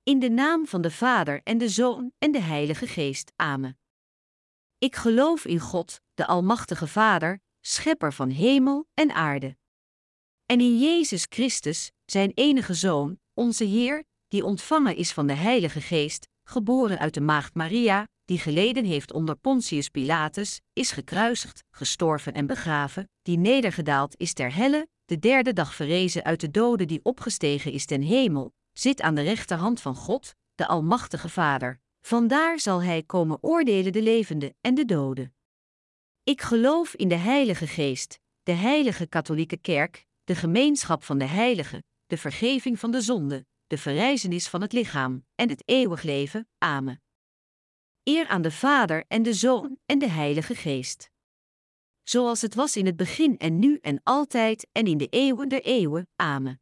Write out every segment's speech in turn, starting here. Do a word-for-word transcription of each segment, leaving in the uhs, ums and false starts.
In de naam van de Vader en de Zoon en de Heilige Geest. Amen. Ik geloof in God, de Almachtige Vader, schepper van hemel en aarde. En in Jezus Christus, zijn enige Zoon, onze Heer, die ontvangen is van de Heilige Geest, geboren uit de maagd Maria, die geleden heeft onder Pontius Pilatus, is gekruisigd, gestorven en begraven, die nedergedaald is ter helle, de derde dag verrezen uit de doden, die opgestegen is ten hemel, zit aan de rechterhand van God, de Almachtige Vader. Vandaar zal hij komen oordelen de levenden en de doden. Ik geloof in de Heilige Geest, de heilige katholieke kerk, de gemeenschap van de heiligen, de vergeving van de zonden, de verrijzenis van het lichaam en het eeuwig leven. Amen. Eer aan de Vader en de Zoon en de Heilige Geest. Zoals het was in het begin en nu en altijd en in de eeuwen der eeuwen. Amen.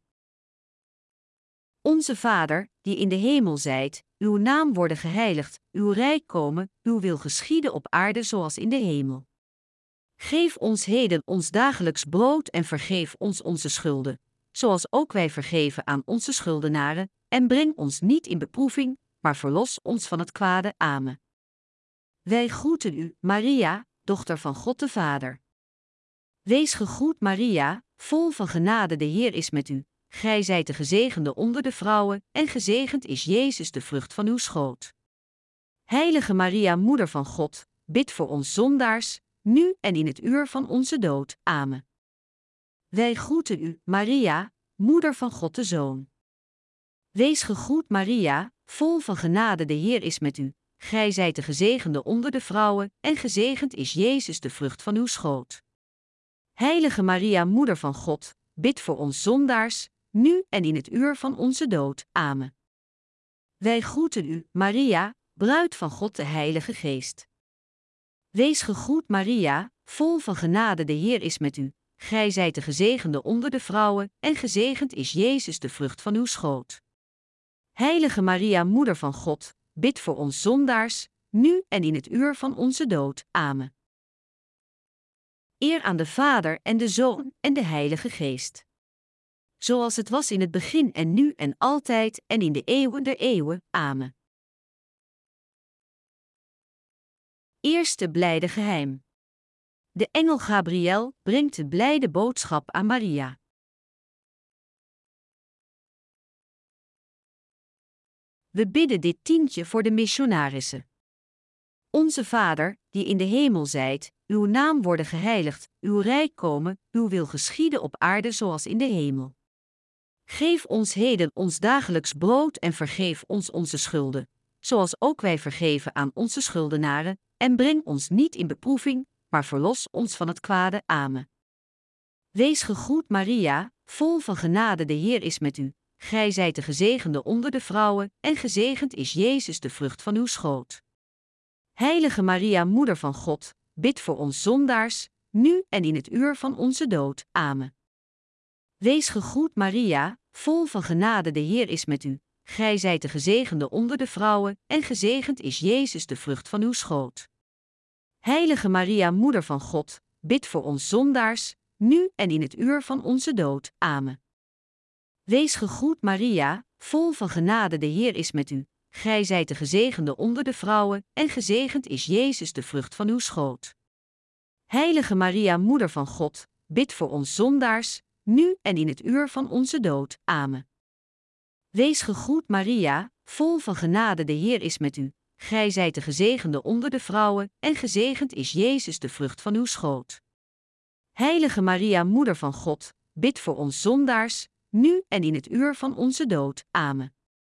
Onze Vader, die in de hemel zijt, uw naam worden geheiligd, uw rijk komen, uw wil geschieden op aarde zoals in de hemel. Geef ons heden ons dagelijks brood en vergeef ons onze schulden, zoals ook wij vergeven aan onze schuldenaren, en breng ons niet in beproeving, maar verlos ons van het kwade. Amen. Wij groeten u, Maria, dochter van God de Vader. Wees gegroet, Maria, vol van genade, de Heer is met u. Gij zijt de gezegende onder de vrouwen, en gezegend is Jezus, de vrucht van uw schoot. Heilige Maria, moeder van God, bid voor ons zondaars, nu en in het uur van onze dood. Amen. Wij groeten u, Maria, moeder van God de Zoon. Wees gegroet, Maria, vol van genade, de Heer is met u. Gij zijt de gezegende onder de vrouwen, en gezegend is Jezus, de vrucht van uw schoot. Heilige Maria, moeder van God, bid voor ons zondaars, nu en in het uur van onze dood. Amen. Wij groeten u, Maria, bruid van God de Heilige Geest. Wees gegroet, Maria, vol van genade, de Heer is met u. Gij zijt de gezegende onder de vrouwen, en gezegend is Jezus, de vrucht van uw schoot. Heilige Maria, moeder van God, bid voor ons zondaars, nu en in het uur van onze dood. Amen. Eer aan de Vader en de Zoon en de Heilige Geest. Zoals het was in het begin en nu en altijd en in de eeuwen der eeuwen. Amen. Eerste blijde geheim. De engel Gabriël brengt de blijde boodschap aan Maria. We bidden dit tientje voor de missionarissen. Onze Vader, die in de hemel zijt, uw naam worden geheiligd, uw rijk komen, uw wil geschieden op aarde zoals in de hemel. Geef ons heden ons dagelijks brood en vergeef ons onze schulden, zoals ook wij vergeven aan onze schuldenaren, en breng ons niet in beproeving, maar verlos ons van het kwade. Amen. Wees gegroet, Maria, vol van genade, de Heer is met u. Gij zijt de gezegende onder de vrouwen, en gezegend is Jezus, de vrucht van uw schoot. Heilige Maria, moeder van God, bid voor ons zondaars, nu en in het uur van onze dood. Amen. Wees gegroet, Maria, vol van genade, de Heer is met u. Gij zijt de gezegende onder de vrouwen, en gezegend is Jezus, de vrucht van uw schoot. Heilige Maria, moeder van God, bid voor ons zondaars, nu en in het uur van onze dood. Amen. Wees gegroet, Maria, vol van genade, de Heer is met u. Gij zijt de gezegende onder de vrouwen, en gezegend is Jezus, de vrucht van uw schoot. Heilige Maria, moeder van God, bid voor ons zondaars, nu en in het uur van onze dood. Amen. Wees gegroet, Maria, vol van genade, de Heer is met u. Gij zijt de gezegende onder de vrouwen, en gezegend is Jezus, de vrucht van uw schoot. Heilige Maria, moeder van God, bid voor ons zondaars, nu en in het uur van onze dood. Amen.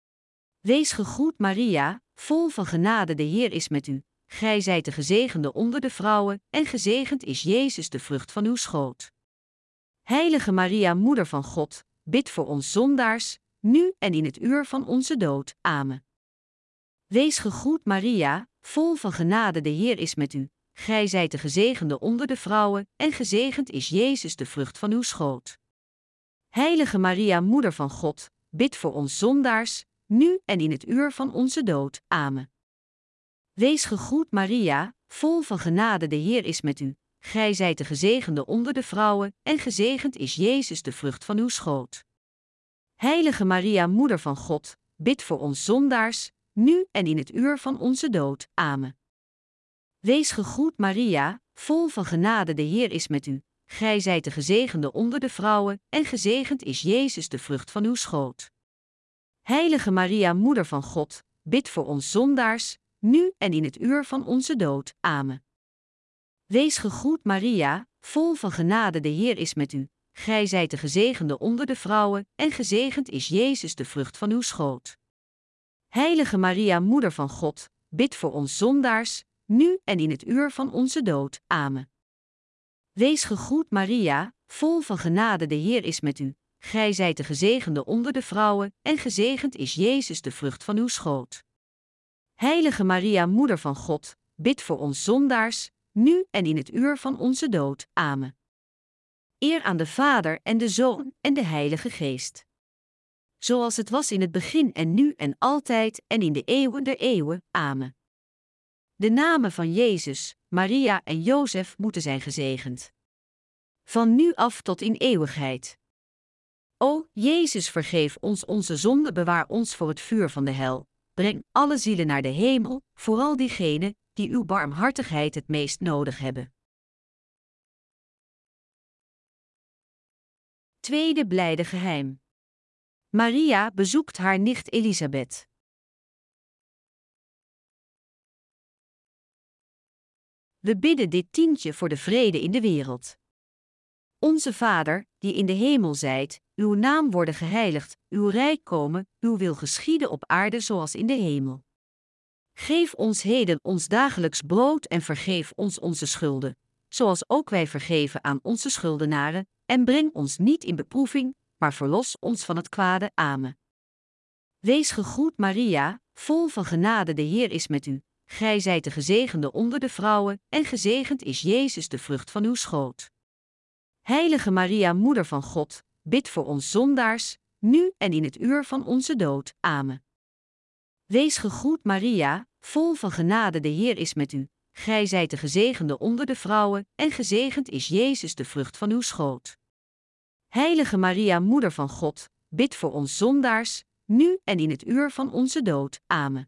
Wees gegroet, Maria, vol van genade, de Heer is met u. Gij zijt de gezegende onder de vrouwen, en gezegend is Jezus, de vrucht van uw schoot. Heilige Maria, moeder van God, bid voor ons zondaars, nu en in het uur van onze dood. Amen. Wees gegroet, Maria, vol van genade, de Heer is met u. Gij zijt de gezegende onder de vrouwen, en gezegend is Jezus, de vrucht van uw schoot. Heilige Maria, moeder van God, bid voor ons zondaars, nu en in het uur van onze dood. Amen. Wees gegroet, Maria, vol van genade, de Heer is met u. Gij zijt de gezegende onder de vrouwen, en gezegend is Jezus, de vrucht van uw schoot. Heilige Maria, moeder van God, bid voor ons zondaars, nu en in het uur van onze dood. Amen. Wees gegroet Maria, vol van genade, de Heer is met u. Gij zijt de gezegende onder de vrouwen, en gezegend is Jezus, de vrucht van uw schoot. Heilige Maria, Moeder van God, bid voor ons zondaars, nu en in het uur van onze dood. Amen. Wees gegroet Maria, vol van genade, de Heer is met u. Gij zijt de gezegende onder de vrouwen, en gezegend is Jezus, de vrucht van uw schoot. Heilige Maria, Moeder van God, bid voor ons zondaars, nu en in het uur van onze dood. Amen. Wees gegroet Maria, vol van genade, de Heer is met u. Gij zijt de gezegende onder de vrouwen, en gezegend is Jezus, de vrucht van uw schoot. Heilige Maria, Moeder van God, bid voor ons zondaars, nu en in het uur van onze dood. Amen. Eer aan de Vader en de Zoon en de Heilige Geest. Zoals het was in het begin en nu en altijd en in de eeuwen der eeuwen. Amen. De namen van Jezus, Maria en Jozef moeten zijn gezegend. Van nu af tot in eeuwigheid. O, Jezus, vergeef ons onze zonde, bewaar ons voor het vuur van de hel. Breng alle zielen naar de hemel, vooral diegenen die uw barmhartigheid het meest nodig hebben. Tweede blijde geheim. Maria bezoekt haar nicht Elisabeth. We bidden dit tientje voor de vrede in de wereld. Onze Vader, die in de hemel zijt, uw naam worden geheiligd, uw rijk komen, uw wil geschieden op aarde zoals in de hemel. Geef ons heden ons dagelijks brood en vergeef ons onze schulden, zoals ook wij vergeven aan onze schuldenaren, en breng ons niet in beproeving, maar verlos ons van het kwade. Amen. Wees gegroet Maria, vol van genade, de Heer is met u. Gij zijt de gezegende onder de vrouwen, en gezegend is Jezus, de vrucht van uw schoot. Heilige Maria, Moeder van God, bid voor ons zondaars, nu en in het uur van onze dood. Amen. Wees gegroet Maria, vol van genade, de Heer is met u. Gij zijt de gezegende onder de vrouwen, en gezegend is Jezus, de vrucht van uw schoot. Heilige Maria, Moeder van God, bid voor ons zondaars, nu en in het uur van onze dood. Amen.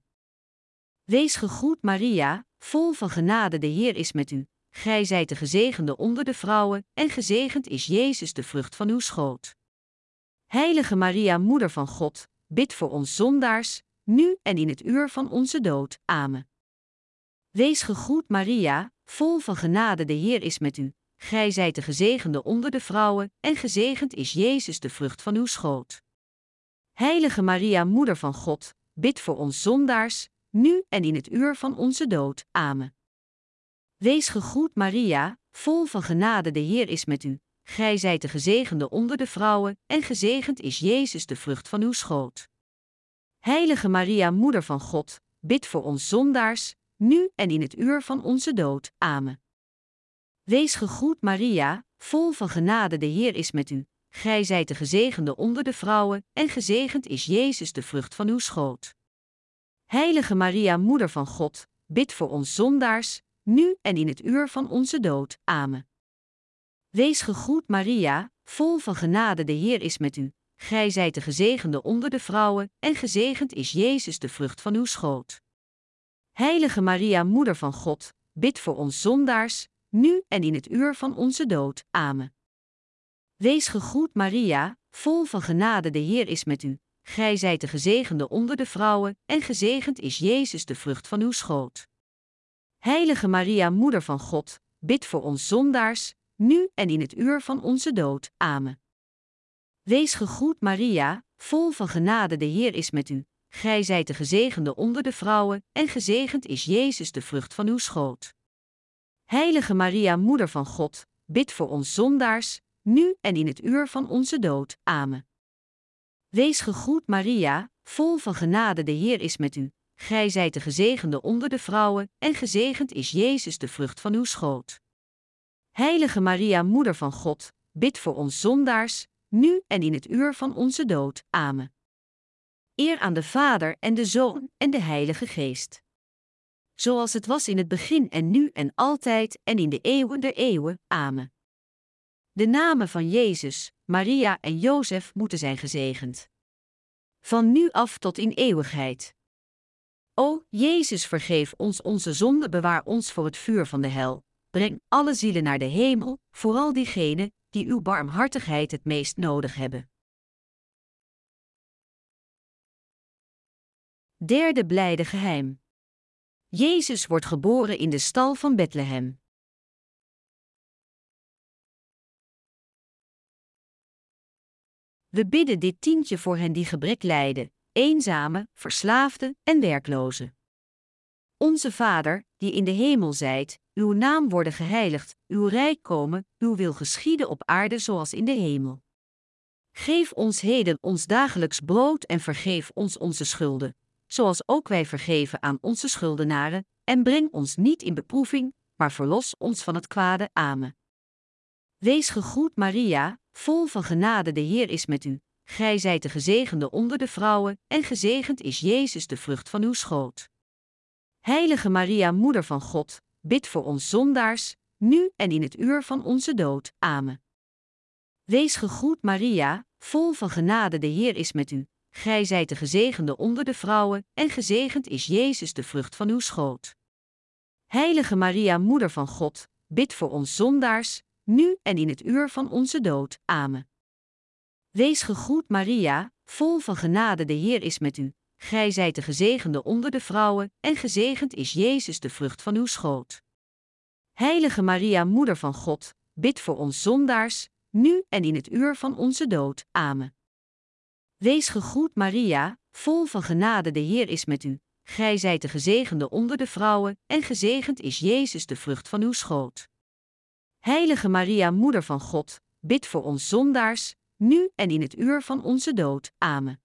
Wees gegroet Maria, vol van genade, de Heer is met u. Gij zijt de gezegende onder de vrouwen, en gezegend is Jezus, de vrucht van uw schoot. Heilige Maria, Moeder van God, bid voor ons zondaars, nu en in het uur van onze dood. Amen. Wees gegroet Maria, vol van genade, de Heer is met u. Gij zijt de gezegende onder de vrouwen, en gezegend is Jezus, de vrucht van uw schoot. Heilige Maria, Moeder van God, bid voor ons zondaars, nu en in het uur van onze dood. Amen. Wees gegroet Maria, vol van genade, de Heer is met u. Gij zijt de gezegende onder de vrouwen, en gezegend is Jezus, de vrucht van uw schoot. Heilige Maria, Moeder van God, bid voor ons zondaars, nu en in het uur van onze dood. Amen. Wees gegroet Maria, vol van genade, de Heer is met u. Gij zijt de gezegende onder de vrouwen, en gezegend is Jezus, de vrucht van uw schoot. Heilige Maria, Moeder van God, bid voor ons zondaars, nu en in het uur van onze dood. Amen. Wees gegroet Maria, vol van genade, de Heer is met u. Gij zijt de gezegende onder de vrouwen, en gezegend is Jezus, de vrucht van uw schoot. Heilige Maria, Moeder van God, bid voor ons zondaars, nu en in het uur van onze dood. Amen. Wees gegroet Maria, vol van genade, de Heer is met u. Gij zijt de gezegende onder de vrouwen, en gezegend is Jezus, de vrucht van uw schoot. Heilige Maria, Moeder van God, bid voor ons zondaars, nu en in het uur van onze dood. Amen. Wees gegroet Maria, vol van genade, de Heer is met u. Gij zijt de gezegende onder de vrouwen, en gezegend is Jezus, de vrucht van uw schoot. Heilige Maria, Moeder van God, bid voor ons zondaars, nu en in het uur van onze dood. Amen. Wees gegroet Maria, vol van genade, de Heer is met u. Gij zijt de gezegende onder de vrouwen, en gezegend is Jezus, de vrucht van uw schoot. Heilige Maria, Moeder van God, bid voor ons zondaars, nu en in het uur van onze dood. Amen. Eer aan de Vader en de Zoon en de Heilige Geest. Zoals het was in het begin en nu en altijd en in de eeuwen der eeuwen. Amen. De namen van Jezus, Maria en Jozef moeten zijn gezegend. van nu af tot in eeuwigheid. O, Jezus, vergeef ons onze zonde, bewaar ons voor het vuur van de hel. Breng alle zielen naar de hemel, vooral diegenen die uw barmhartigheid het meest nodig hebben. Derde blijde geheim. Jezus wordt geboren in de stal van Bethlehem. We bidden dit tientje voor hen die gebrek lijden, eenzame, verslaafden en werklozen. Onze Vader, die in de hemel zijt, uw naam worden geheiligd, uw rijk komen, uw wil geschieden op aarde zoals in de hemel. Geef ons heden ons dagelijks brood en vergeef ons onze schulden, zoals ook wij vergeven aan onze schuldenaren, en breng ons niet in beproeving, maar verlos ons van het kwade. Amen. Wees gegroet Maria, vol van genade, de Heer is met u. Gij zijt de gezegende onder de vrouwen, en gezegend is Jezus, de vrucht van uw schoot. Heilige Maria, Moeder van God, bid voor ons zondaars, nu en in het uur van onze dood. Amen. Wees gegroet Maria, vol van genade, de Heer is met u. Gij zijt de gezegende onder de vrouwen, en gezegend is Jezus, de vrucht van uw schoot. Heilige Maria, Moeder van God, bid voor ons zondaars, nu en in het uur van onze dood. Amen. Wees gegroet Maria, vol van genade, de Heer is met u. Gij zijt de gezegende onder de vrouwen, en gezegend is Jezus, de vrucht van uw schoot. Heilige Maria, Moeder van God, bid voor ons zondaars, nu en in het uur van onze dood. Amen. Wees gegroet Maria, vol van genade, de Heer is met u. Gij zijt de gezegende onder de vrouwen, en gezegend is Jezus, de vrucht van uw schoot. Heilige Maria, Moeder van God, bid voor ons zondaars, nu en in het uur van onze dood. Amen.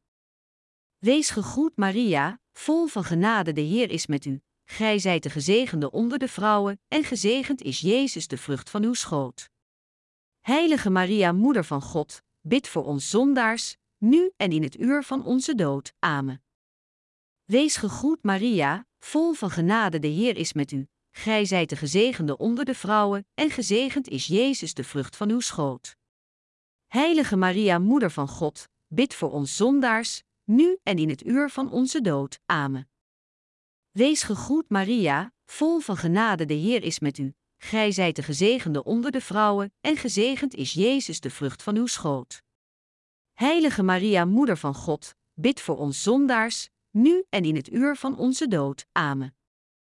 Wees gegroet Maria, vol van genade, de Heer is met u. Gij zijt de gezegende onder de vrouwen, en gezegend is Jezus, de vrucht van uw schoot. Heilige Maria, Moeder van God, bid voor ons zondaars, nu en in het uur van onze dood. Amen. Wees gegroet Maria, vol van genade, de Heer is met u. Gij zijt de gezegende onder de vrouwen, en gezegend is Jezus, de vrucht van uw schoot. Heilige Maria, Moeder van God, bid voor ons zondaars, nu en in het uur van onze dood. Amen. Wees gegroet Maria, vol van genade, de Heer is met u. Gij zijt de gezegende onder de vrouwen, en gezegend is Jezus, de vrucht van uw schoot. Heilige Maria, Moeder van God, bid voor ons zondaars, nu en in het uur van onze dood. Amen.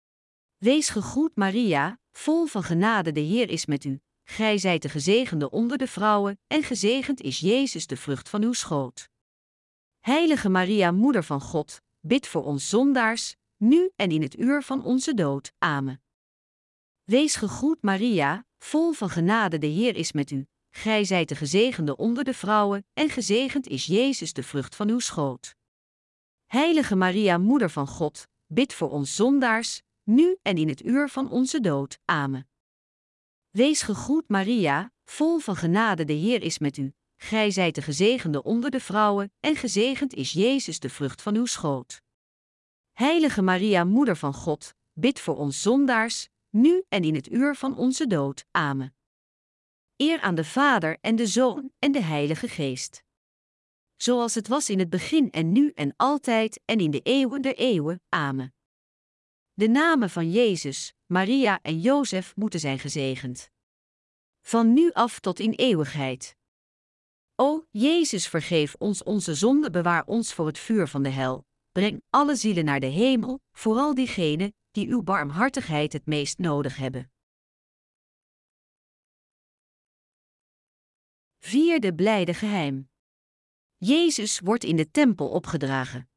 Wees gegroet Maria, vol van genade, de Heer is met u. Gij zijt de gezegende onder de vrouwen, en gezegend is Jezus, de vrucht van uw schoot. Heilige Maria, Moeder van God, bid voor ons zondaars, nu en in het uur van onze dood. Amen. Wees gegroet Maria, vol van genade, de Heer is met u. Gij zijt de gezegende onder de vrouwen, en gezegend is Jezus, de vrucht van uw schoot. Heilige Maria, Moeder van God, bid voor ons zondaars, nu en in het uur van onze dood. Amen. Wees gegroet Maria, vol van genade, de Heer is met u. Gij zijt de gezegende onder de vrouwen, en gezegend is Jezus, de vrucht van uw schoot. Heilige Maria, Moeder van God, bid voor ons zondaars, nu en in het uur van onze dood. Amen. Eer aan de Vader en de Zoon en de Heilige Geest. Zoals het was in het begin en nu en altijd en in de eeuwen der eeuwen. Amen. De namen van Jezus, Maria en Jozef moeten zijn gezegend. Van nu af tot in eeuwigheid. O, Jezus, vergeef ons onze zonde, bewaar ons voor het vuur van de hel. Breng alle zielen naar de hemel, vooral diegenen die uw barmhartigheid het meest nodig hebben. Vierde blijde geheim. Jezus wordt in de tempel opgedragen.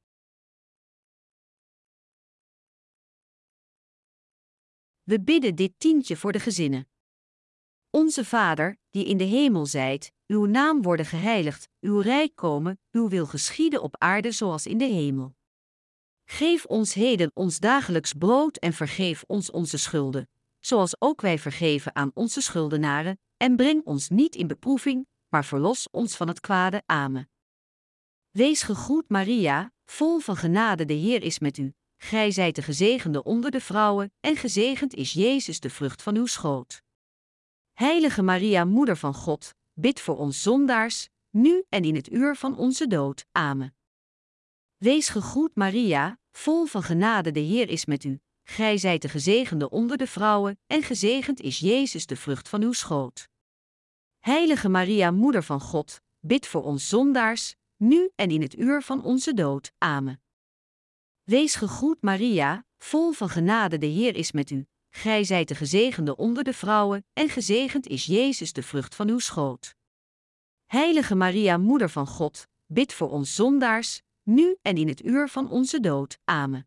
We bidden dit tientje voor de gezinnen. Onze Vader, die in de hemel zijt, uw naam worden geheiligd, uw rijk komen, uw wil geschieden op aarde zoals in de hemel. Geef ons heden ons dagelijks brood en vergeef ons onze schulden, zoals ook wij vergeven aan onze schuldenaren, en breng ons niet in beproeving, maar verlos ons van het kwade. Amen. Wees gegroet Maria, vol van genade, de Heer is met u. Gij zijt de gezegende onder de vrouwen, en gezegend is Jezus, de vrucht van uw schoot. Heilige Maria, Moeder van God, bid voor ons zondaars, nu en in het uur van onze dood. Amen. Wees gegroet Maria, vol van genade, de Heer is met u. Gij zijt de gezegende onder de vrouwen, en gezegend is Jezus, de vrucht van uw schoot. Heilige Maria, Moeder van God, bid voor ons zondaars, nu en in het uur van onze dood. Amen. Wees gegroet Maria, vol van genade, de Heer is met u. Gij zijt de gezegende onder de vrouwen, en gezegend is Jezus, de vrucht van uw schoot. Heilige Maria, Moeder van God, bid voor ons zondaars, nu en in het uur van onze dood. Amen.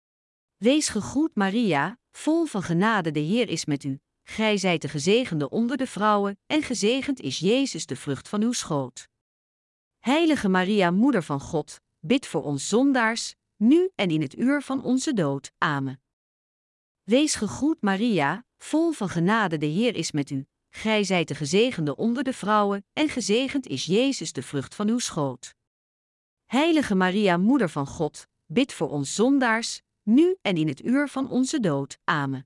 Wees gegroet Maria, vol van genade, de Heer is met u. Gij zijt de gezegende onder de vrouwen, en gezegend is Jezus, de vrucht van uw schoot. Heilige Maria, Moeder van God, bid voor ons zondaars, nu en in het uur van onze dood. Amen. Wees gegroet Maria, vol van genade, de Heer is met u. Gij zijt de gezegende onder de vrouwen, en gezegend is Jezus, de vrucht van uw schoot. Heilige Maria, Moeder van God, bid voor ons zondaars, nu en in het uur van onze dood. Amen.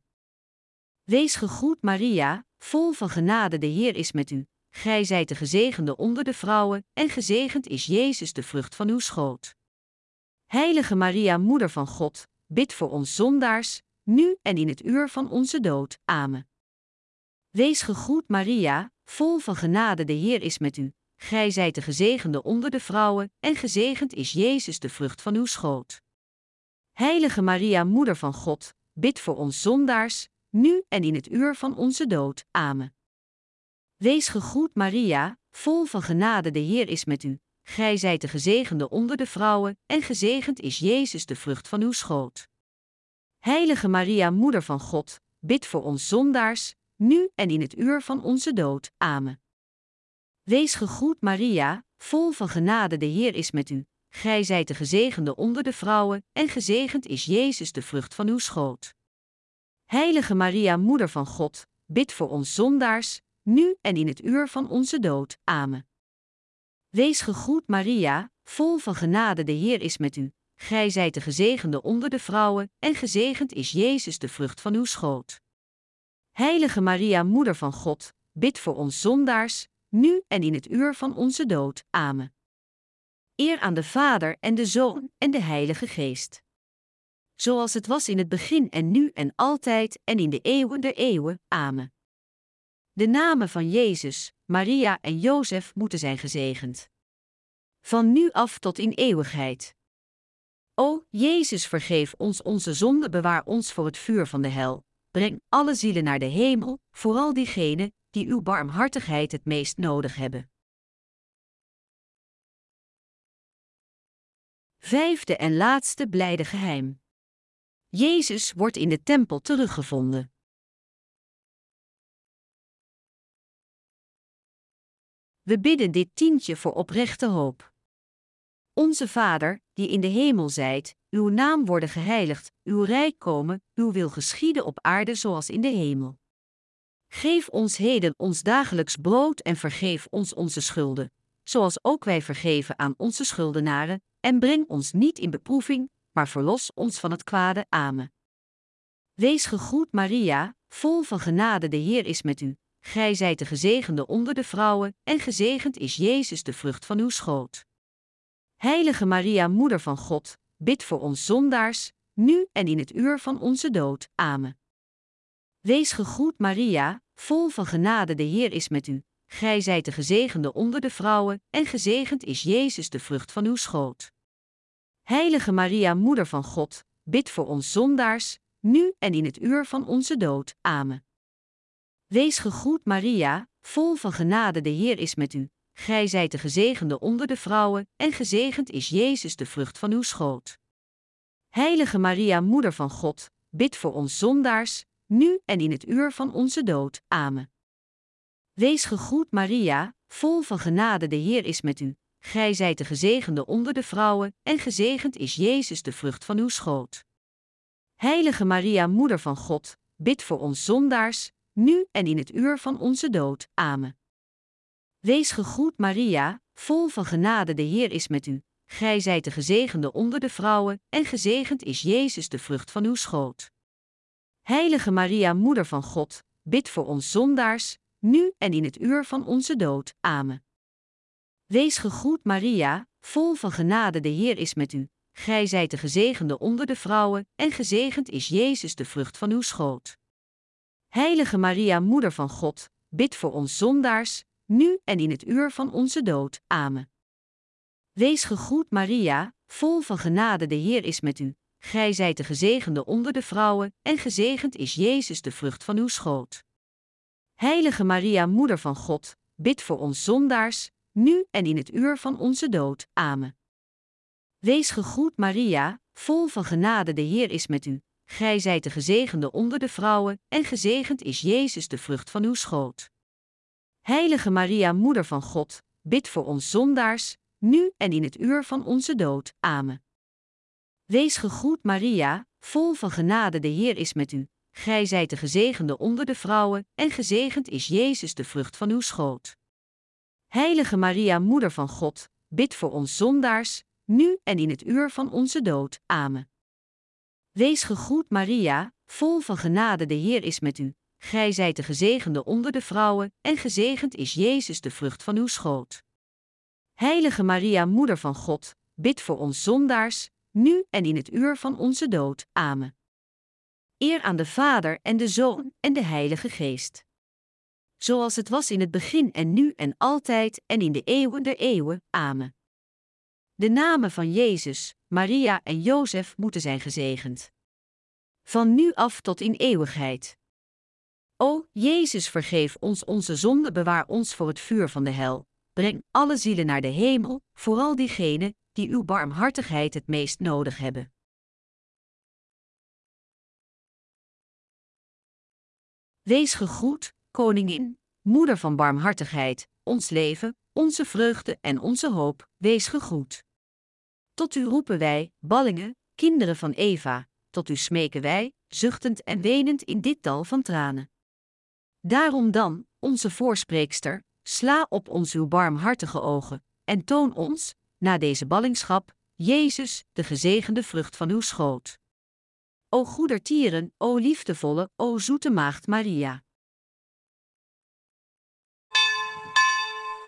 Wees gegroet Maria, vol van genade, de Heer is met u. Gij zijt de gezegende onder de vrouwen, en gezegend is Jezus, de vrucht van uw schoot. Heilige Maria, Moeder van God, bid voor ons zondaars, nu en in het uur van onze dood. Amen. Wees gegroet Maria, vol van genade, de Heer is met u. Gij zijt de gezegende onder de vrouwen, en gezegend is Jezus, de vrucht van uw schoot. Heilige Maria, Moeder van God, bid voor ons zondaars, nu en in het uur van onze dood. Amen. Wees gegroet Maria, vol van genade, de Heer is met u. Gij zijt de gezegende onder de vrouwen, en gezegend is Jezus, de vrucht van uw schoot. Heilige Maria, Moeder van God, bid voor ons zondaars, nu en in het uur van onze dood. Amen. Wees gegroet Maria, vol van genade, de Heer is met u. Gij zijt de gezegende onder de vrouwen, en gezegend is Jezus, de vrucht van uw schoot. Heilige Maria, Moeder van God, bid voor ons zondaars, nu en in het uur van onze dood. Amen. Wees gegroet Maria, vol van genade, de Heer is met u. Gij zijt de gezegende onder de vrouwen, en gezegend is Jezus, de vrucht van uw schoot. Heilige Maria, Moeder van God, bid voor ons zondaars, nu en in het uur van onze dood. Amen. Eer aan de Vader en de Zoon en de Heilige Geest. Zoals het was in het begin en nu en altijd en in de eeuwen der eeuwen. Amen. De namen van Jezus, Maria en Jozef moeten zijn gezegend. Van nu af tot in eeuwigheid. O, Jezus, vergeef ons onze zonde, bewaar ons voor het vuur van de hel. Breng alle zielen naar de hemel, vooral diegenen die uw barmhartigheid het meest nodig hebben. Vijfde en laatste blijde geheim. Jezus wordt in de tempel teruggevonden. We bidden dit tientje voor oprechte hoop. Onze Vader, die in de hemel zijt, uw naam worden geheiligd, uw rijk komen, uw wil geschieden op aarde zoals in de hemel. Geef ons heden ons dagelijks brood en vergeef ons onze schulden, zoals ook wij vergeven aan onze schuldenaren, en breng ons niet in beproeving, maar verlos ons van het kwade. Amen. Wees gegroet Maria, vol van genade, de Heer is met u. Gij zijt de gezegende onder de vrouwen, en gezegend is Jezus, de vrucht van uw schoot. Heilige Maria, Moeder van God, bid voor ons zondaars, nu en in het uur van onze dood. Amen. Wees gegroet Maria, vol van genade, de Heer is met u. Gij zijt de gezegende onder de vrouwen, en gezegend is Jezus, de vrucht van uw schoot. Heilige Maria, Moeder van God, bid voor ons zondaars, nu en in het uur van onze dood. Amen. Wees gegroet Maria, vol van genade, de Heer is met u. Gij zijt de gezegende onder de vrouwen, en gezegend is Jezus, de vrucht van uw schoot. Heilige Maria, Moeder van God, bid voor ons zondaars, nu en in het uur van onze dood. Amen. Wees gegroet Maria, vol van genade, de Heer is met u. Gij zijt de gezegende onder de vrouwen, en gezegend is Jezus, de vrucht van uw schoot. Heilige Maria, Moeder van God, bid voor ons zondaars, nu en in het uur van onze dood. Amen. Wees gegroet Maria, vol van genade, de Heer is met u. Gij zijt de gezegende onder de vrouwen, en gezegend is Jezus, de vrucht van uw schoot. Heilige Maria, Moeder van God, bid voor ons zondaars, nu en in het uur van onze dood. Amen. Wees gegroet Maria, vol van genade, de Heer is met u. gij zijt de gezegende onder de vrouwen, en gezegend is Jezus de vrucht van uw schoot. Heilige Maria, Moeder van God, bid voor ons zondaars, nu en in het uur van onze dood. Amen. Wees gegroet Maria, vol van genade, de Heer is met u. Gij zijt de gezegende onder de vrouwen, en gezegend is Jezus de vrucht van uw schoot. Heilige Maria, Moeder van God, bid voor ons zondaars, nu en in het uur van onze dood. Amen. Wees gegroet Maria, vol van genade, de Heer is met u. Gij zijt de gezegende onder de vrouwen, en gezegend is Jezus de vrucht van uw schoot. Heilige Maria, Moeder van God, bid voor ons zondaars, nu en in het uur van onze dood. Amen. Wees gegroet Maria, vol van genade, de Heer is met u. Gij zijt de gezegende onder de vrouwen, en gezegend is Jezus de vrucht van uw schoot. Heilige Maria, Moeder van God, bid voor ons zondaars, nu en in het uur van onze dood. Amen. Wees gegroet Maria, vol van genade, de Heer is met u. Gij zijt de gezegende onder de vrouwen, en gezegend is Jezus de vrucht van uw schoot. Heilige Maria, Moeder van God, bid voor ons zondaars, nu en in het uur van onze dood. Amen. Eer aan de Vader en de Zoon en de Heilige Geest. Zoals het was in het begin en nu en altijd en in de eeuwen der eeuwen. Amen. De namen van Jezus, Maria en Jozef moeten zijn gezegend. Van nu af tot in eeuwigheid. O, Jezus, vergeef ons onze zonde, bewaar ons voor het vuur van de hel. Breng alle zielen naar de hemel, vooral diegenen die uw barmhartigheid het meest nodig hebben. Wees gegroet, Koningin, Moeder van barmhartigheid, ons leven, onze vreugde en onze hoop, wees gegroet. Tot u roepen wij, ballingen, kinderen van Eva, tot u smeken wij, zuchtend en wenend in dit dal van tranen. Daarom dan, onze voorspreekster, sla op ons uw barmhartige ogen, en toon ons, na deze ballingschap, Jezus, de gezegende vrucht van uw schoot. O goedertieren, o liefdevolle, o zoete maagd Maria.